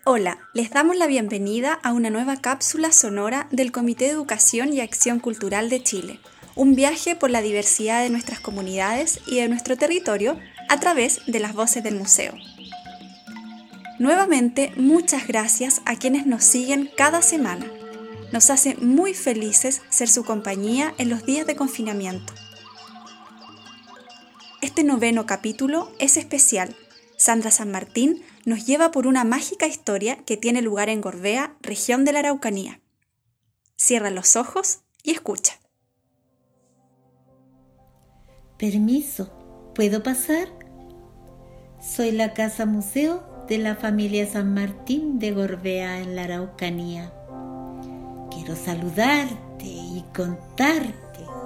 Hola, les damos la bienvenida a una nueva cápsula sonora del Comité de Educación y Acción Cultural de Chile, un viaje por la diversidad de nuestras comunidades y de nuestro territorio a través de las voces del museo. Nuevamente, muchas gracias a quienes nos siguen cada semana. Nos hace muy felices ser su compañía en los días de confinamiento. Este 9º capítulo es especial. Sandra San Martín nos lleva por una mágica historia que tiene lugar en Gorbea, región de la Araucanía. Cierra los ojos y escucha. Permiso, ¿puedo pasar? Soy la casa museo de la familia San Martín de Gorbea en la Araucanía. Quiero saludarte y contarte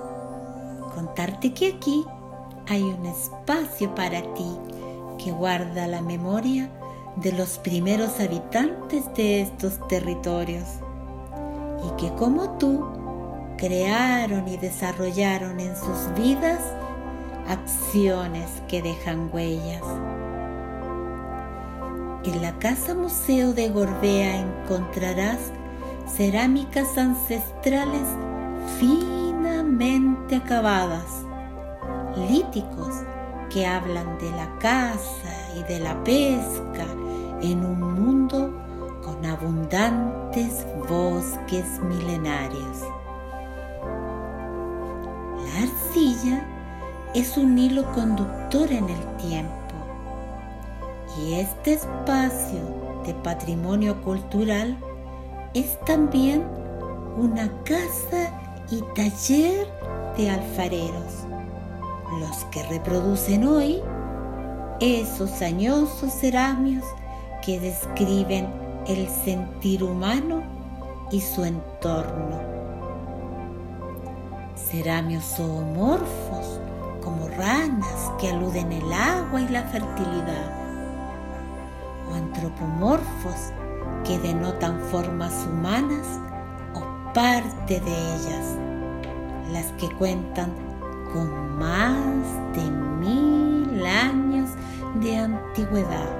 que aquí hay un espacio para ti que guarda la memoria de los primeros habitantes de estos territorios y que como tú crearon y desarrollaron en sus vidas acciones que dejan huellas. En la Casa Museo de Gorbea encontrarás cerámicas ancestrales finamente acabadas, líticos que hablan de la caza y de la pesca en un mundo con abundantes bosques milenarios. La arcilla es un hilo conductor en el tiempo y este espacio de patrimonio cultural es también una casa y taller de alfareros, los que reproducen hoy esos añosos ceramios que describen el sentir humano y su entorno. Ceramios zoomorfos, como ranas que aluden el agua y la fertilidad, o antropomorfos que denotan formas humanas o parte de ellas, las que cuentan con más de 1000 años de antigüedad.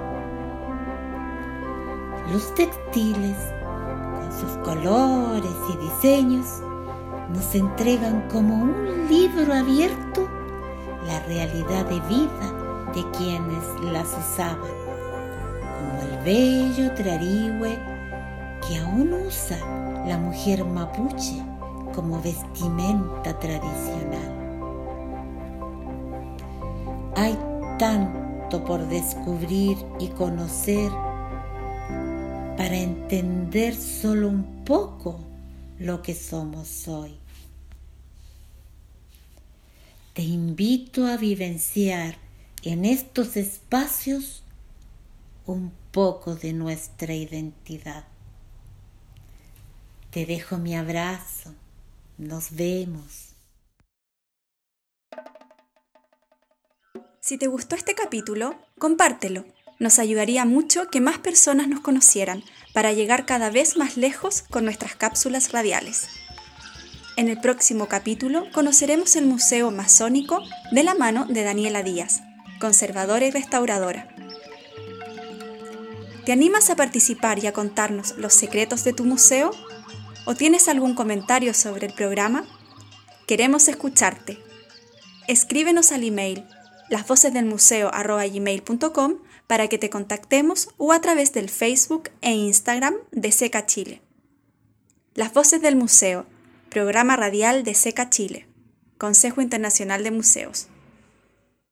Los textiles, con sus colores y diseños, nos entregan como un libro abierto la realidad de vida de quienes las usaban, como el bello trarihue que aún usa la mujer mapuche como vestimenta tradicional. Hay tanto por descubrir y conocer para entender solo un poco lo que somos hoy. Te invito a vivenciar en estos espacios un poco de nuestra identidad. Te dejo mi abrazo. Nos vemos. Si te gustó este capítulo, compártelo. Nos ayudaría mucho que más personas nos conocieran para llegar cada vez más lejos con nuestras cápsulas radiales. En el próximo capítulo conoceremos el Museo Masónico de la mano de Daniela Díaz, conservadora y restauradora. ¿Te animas a participar y a contarnos los secretos de tu museo? ¿O tienes algún comentario sobre el programa? Queremos escucharte. Escríbenos al email lasvocesdelmuseo@gmail.com para que te contactemos o a través del Facebook e Instagram de SECA Chile. Las Voces del Museo, programa radial de SECA Chile, Consejo Internacional de Museos.